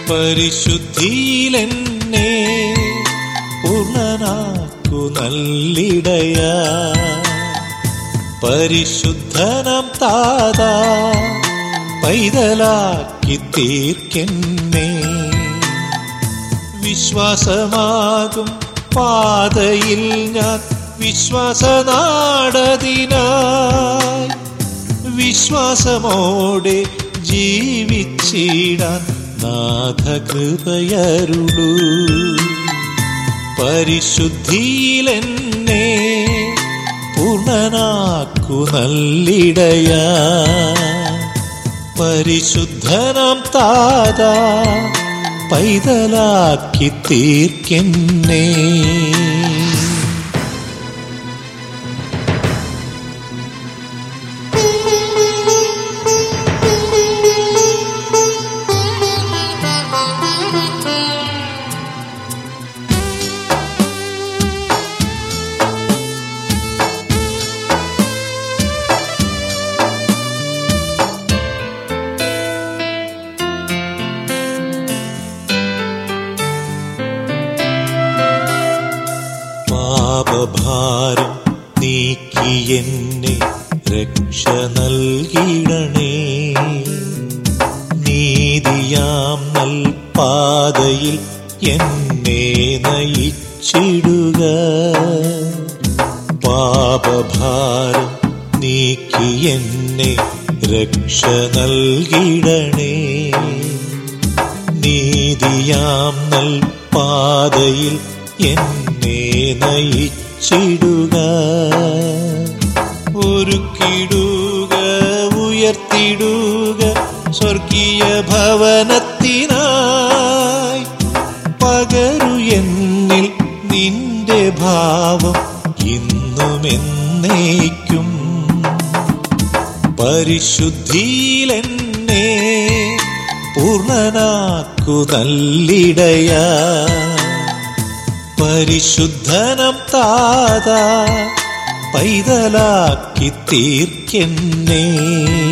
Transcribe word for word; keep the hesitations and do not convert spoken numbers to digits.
പരിശുദ്ധിയിലെന്നെ പൂർണ്ണനാക്കു നല്ലിടയാ. പരിശുദ്ധനം താതാ പൈതലാക്കി തീർക്കെന്നെ. വിശ്വാസമാകും പാതയിൽ ഞാൻ വിശ്വാസനാടതിനായി വിശ്വാസമോടെ ജീവിച്ചിടാൻ നാഥ കൃപയരുളൂ. പരിശുദ്ധിയിലെന്നെ പൂർണ്ണനാക്കു നല്ലിടയാ. പരിശുദ്ധനാം താതാ പൈതലാക്കി തീർക്കെന്നെ. പാപഭാരം നീക്കിയെന്നെ രക്ഷ നൽകിടണേ. നീതിയാം നൽപാതയിൽ എന്നെ നയിച്ചിടുക. പാപഭാരം നീക്കിയെന്നെ രക്ഷ നൽകിടണേ. നീതിയാം നൽപാതയിൽ എന്നെ നയിച്ചിടുക. ഒരുക്കിടുക ഉയർത്തിടുക സ്വർഗീയ ഭവനത്തിനായി. പകരു എന്നിൽ നിന്റെ ഭാവം ഇന്നുമെന്നേക്കും. പരിശുദ്ധിയിലെന്നെ പൂർണ്ണനാക്കു നല്ലിടയാ. പരിശുദ്ധനം താതാ പൈതലാക്കി തീർക്കെന്നെ.